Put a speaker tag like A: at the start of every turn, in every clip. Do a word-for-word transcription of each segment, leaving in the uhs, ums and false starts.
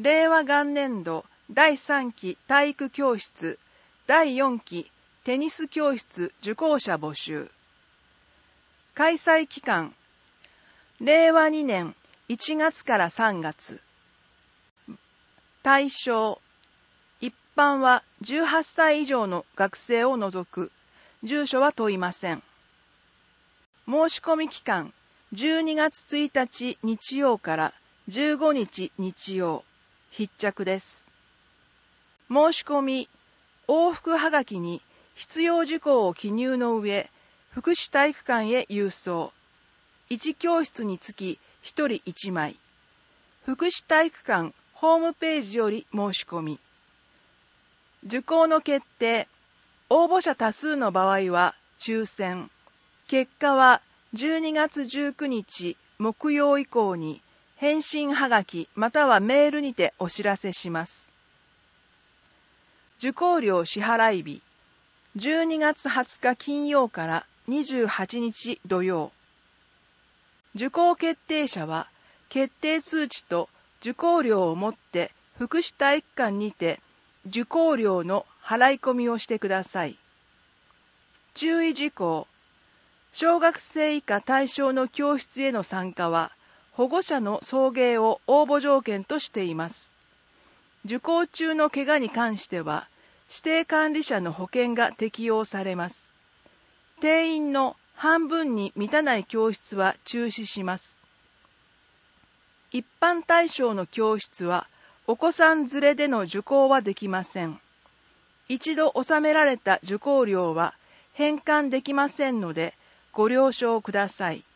A: 令和元年度だいさんき体育教室だいよんきテニス教室受講者募集。開催期間令和にねんいちがつからさんがつ。対象一般はじゅうはっさい以上の学生を除く。住所は問いません。申し込み期間じゅうにがつついたち日曜からじゅうごにち日曜。必着です。申し込み往復はがきに必要事項を記入の上、福祉体育館へ郵送。いち教室につきひとりいちまい。福祉体育館ホームページより申し込み。受講の決定。応募者多数の場合は抽選。結果はじゅうにがつじゅうくにち木曜以降に返信はがきまたはメールにてお知らせします。受講料支払い日じゅうにがつはつか金曜からにじゅうはちにち土曜。受講決定者は決定通知と受講料をもって福祉体育館にて受講料の払い込みをしてください。注意事項。小学生以下対象の教室への参加は保護者の送迎を応募条件としています。受講中の怪我に関しては指定管理者の保険が適用されます。定員の半分に満たない教室は中止します。一般対象の教室はお子さん連れでの受講はできません。一度納められた受講料は返還できませんのでご了承ください。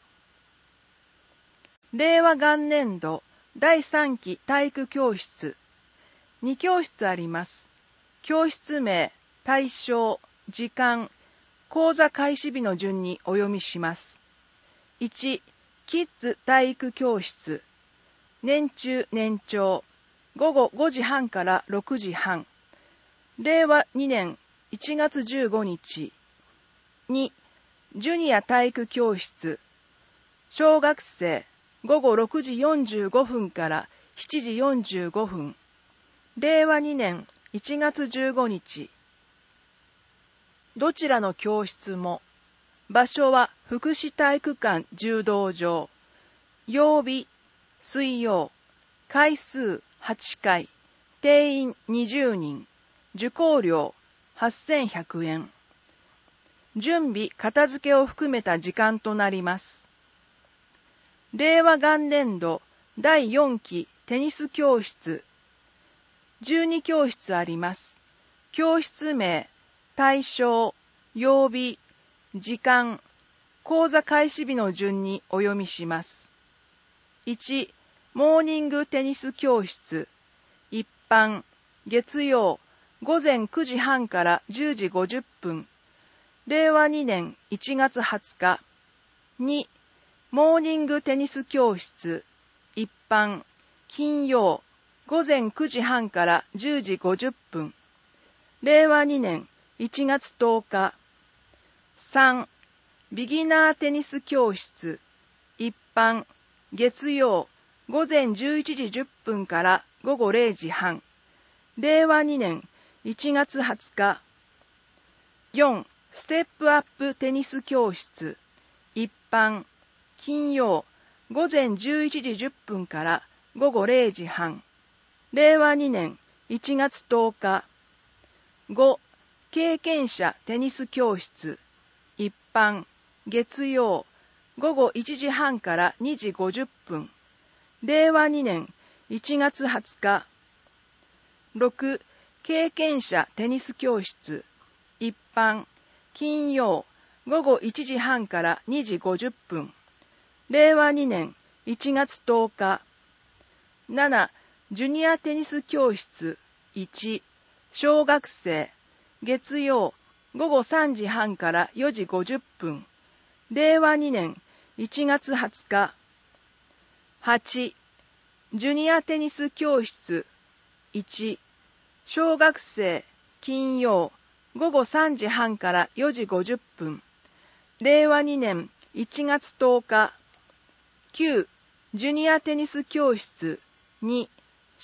A: 令和元年度だいさんき体育教室に教室あります。教室名、対象、時間、講座開始日の順にお読みします。いち、キッズ体育教室年中年長ごごごじはんからろくじはん。令和にねんいちがつじゅうごにち。に、ジュニア体育教室小学生ごごろくじよんじゅうごふんからしちじよんじゅうごふん。令和にねんいちがつじゅうごにち。どちらの教室も場所は福祉体育館柔道場。曜日水曜。回数はちかい。定員にじゅうにん。受講料はっせんひゃくえん。準備片付けを含めた時間となります。令和元年度だいよんきテニス教室じゅうに教室あります。教室名、対象、曜日、時間、講座開始日の順にお読みします。いち、モーニングテニス教室一般月曜ごぜんくじはんからじゅうじごじゅっぷん。令和にねんいちがつはつか。に、モーニングテニス教室一般金曜ごぜんくじはんからじゅうじごじゅっぷん。令和にねんいちがつとおか。さん、ビギナーテニス教室一般月曜ごぜんじゅういちじじゅっぷんからごごれいじはん。令和にねんいちがつはつか。よん、ステップアップテニス教室一般金曜ごぜんじゅういちじじゅっぷんからごごれいじはん。令和にねんいちがつとおか。ご、経験者テニス教室一般月曜ごごいちじはんからにじごじゅっぷん。令和にねんいちがつはつか。ろく、経験者テニス教室一般金曜ごごいちじはんからにじごじゅっぷん。令和にねんいちがつとおか。なな、ジュニアテニス教室いち小学生月曜ごごさんじはんからよじごじゅっぷん。令和にねんいちがつはつか。はち、ジュニアテニス教室いち小学生金曜ごごさんじはんからよじごじゅっぷん。令和にねんいちがつとおか。きゅう、ジュニアテニス教室に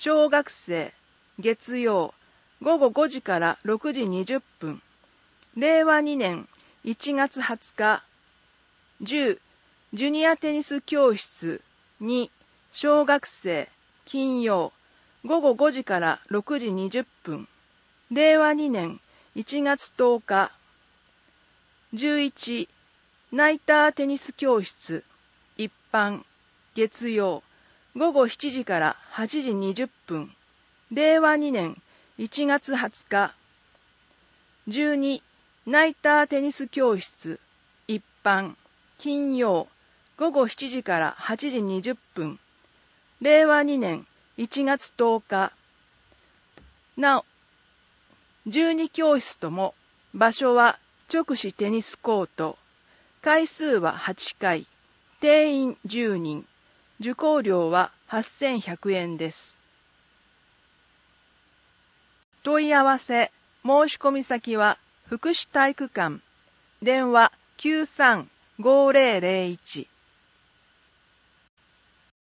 A: 小学生、月曜、ごごごじからろくじにじゅっぷん。れいわにねんいちがつはつか。じゅう、ジュニアテニス教室。に、小学生、金曜、ごごごじからろくじにじゅっぷん。れいわにねんいちがつとおか。じゅういち、ナイターテニス教室。一般、月曜、ごごしちじからはちじにじゅっぷん。れいわにねんいちがつはつか。じゅうに、ナイターテニス教室。一般、金曜、ごごしちじからはちじにじゅっぷん。れいわにねんいちがつとおか。なお、じゅうに教室とも場所は直視テニスコート。回数ははちかい。定員じゅうにん。受講料ははっせんひゃくえんです。問い合わせ、申し込み先は福祉体育館。電話きゅうさんごーぜろぜろいち。